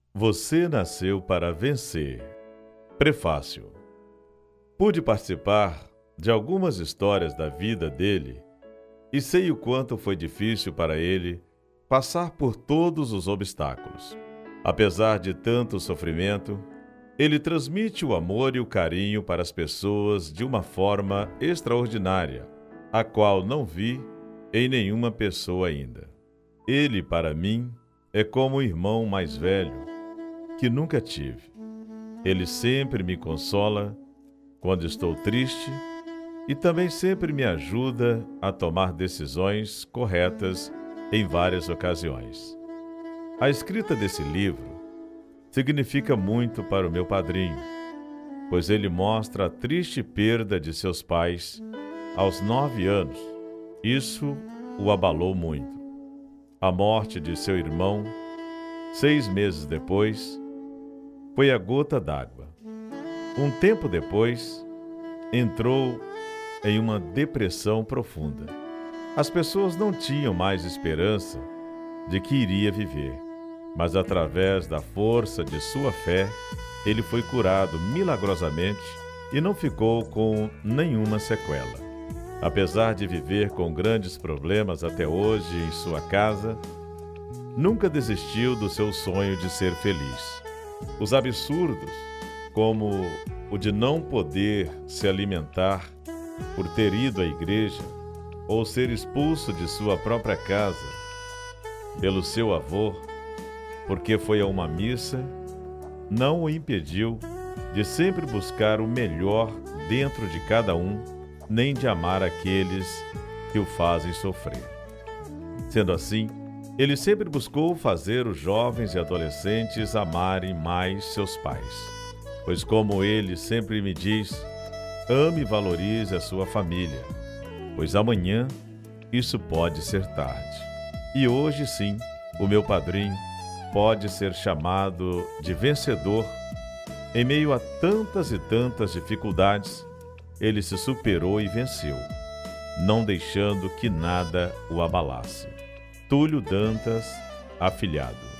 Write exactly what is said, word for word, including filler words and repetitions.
Você nasceu para vencer. Prefácio. Pude participar de algumas histórias da vida dele e sei o quanto foi difícil para ele passar por todos os obstáculos. Apesar de tanto sofrimento, ele transmite o amor e o carinho para as pessoas de uma forma extraordinária, a qual não vi em nenhuma pessoa ainda. Ele, para mim, é como o irmão mais velho que nunca tive. Ele sempre me consola quando estou triste e também sempre me ajuda a tomar decisões corretas em várias ocasiões. A escrita desse livro significa muito para o meu padrinho, pois ele mostra a triste perda de seus pais aos nove anos. Isso o abalou muito. A morte de seu irmão, seis meses depois, foi a gota d'água. Um tempo depois, entrou em uma depressão profunda. As pessoas não tinham mais esperança de que iria viver, mas através da força de sua fé, ele foi curado milagrosamente e não ficou com nenhuma sequela. Apesar de viver com grandes problemas até hoje em sua casa, nunca desistiu do seu sonho de ser feliz. Os absurdos, como o de não poder se alimentar por ter ido à igreja ou ser expulso de sua própria casa pelo seu avô, porque foi a uma missa, não o impediu de sempre buscar o melhor dentro de cada um, nem de amar aqueles que o fazem sofrer. Sendo assim, ele sempre buscou fazer os jovens e adolescentes amarem mais seus pais. Pois como ele sempre me diz, ame e valorize a sua família, pois amanhã isso pode ser tarde. E hoje sim, o meu padrinho pode ser chamado de vencedor. Em meio a tantas e tantas dificuldades, ele se superou e venceu, não deixando que nada o abalasse. Túlio Dantas, afilhado.